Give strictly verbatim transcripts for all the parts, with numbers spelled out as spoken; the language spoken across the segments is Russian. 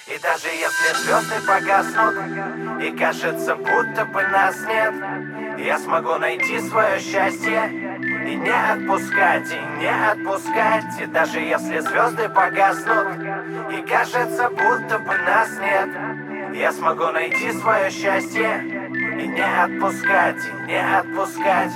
И даже если звезды погаснут, и кажется, будто бы нас нет, я смогу найти свое счастье и не отпускать, и не отпускать. И даже если звезды погаснут, и кажется, будто бы нас нет, я смогу найти свое счастье и не отпускать, и не отпускать.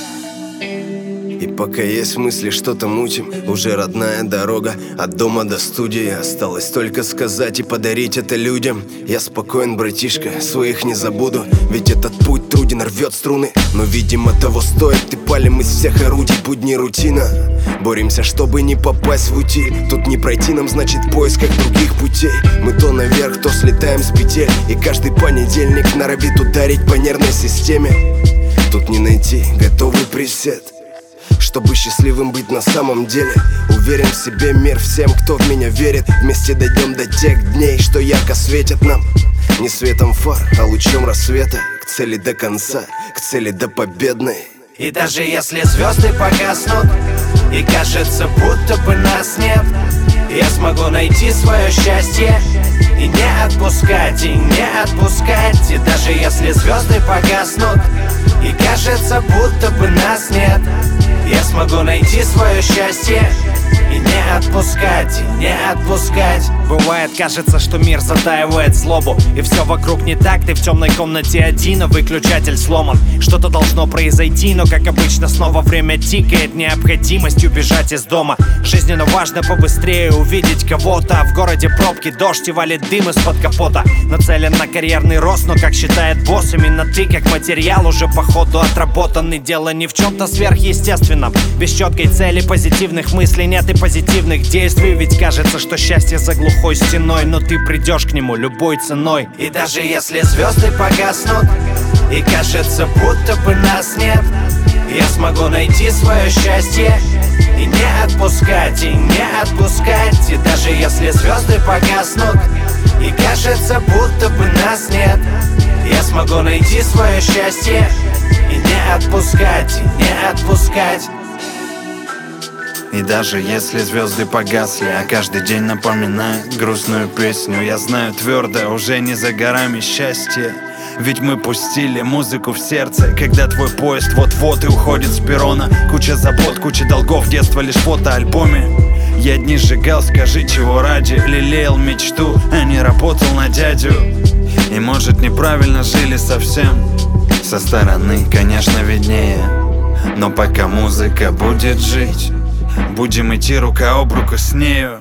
И пока есть мысли, что-то мутим, уже родная дорога от дома до студии. Осталось только сказать и подарить это людям. Я спокоен, братишка, своих не забуду, ведь этот путь труден, рвет струны. Но, видимо, того стоит, и палим из всех орудий. Будни рутина, боремся, чтобы не попасть в утиль. Тут не пройти нам, значит, в поисках других путей. Мы то наверх, то слетаем с петель, и каждый понедельник норовит ударить по нервной системе. Тут не найти готовый пресет, чтобы счастливым быть на самом деле. Уверен в себе, мир всем, кто в меня верит. Вместе дойдем до тех дней, что ярко светят нам. Не светом фар, а лучом рассвета. К цели до конца, к цели до победной. И даже если звезды погаснут, и кажется, будто бы нас нет, я смогу найти свое счастье и не отпускать, и не отпускать. И даже если звезды погаснут, и кажется, будто бы нас нет, я смогу найти свое счастье и не отпускать, и не отпускать. Бывает, кажется, что мир затаивает злобу, и все вокруг не так, ты в темной комнате один, а выключатель сломан. Что-то должно произойти, но, как обычно, снова время тикает. Необходимость убежать из дома. Жизненно важно побыстрее увидеть кого-то. В городе пробки, дождь и валит дым из-под капота. Нацелен на карьерный рост, но, как считает босс, именно ты, как материал, уже по ходу отработанный. Дело не в чем-то сверхъестественном. Без четкой цели, позитивных мыслей нет и позитивных действий. Ведь кажется, что счастье за глухой стеной, но ты придешь к нему любой ценой. И даже если звезды погаснут, и кажется, будто бы нас нет, я смогу найти свое счастье и не отпускать, и не отпускать. И даже если звезды погаснут, и кажется, будто бы нас нет, я смогу найти свое счастье и не отпускать, и не отпускать. И даже если звезды погасли, а каждый день напоминает грустную песню, я знаю твердо, уже не за горами счастье. Ведь мы пустили музыку в сердце, когда твой поезд вот-вот и уходит с перрона. Куча забот, куча долгов, детство лишь в фотоальбоме. Я дни сжигал, скажи, чего ради. Лелеял мечту, а не работал на дядю. И может неправильно жили совсем. Со стороны, конечно, виднее. Но пока музыка будет жить, будем идти рука об руку с нею.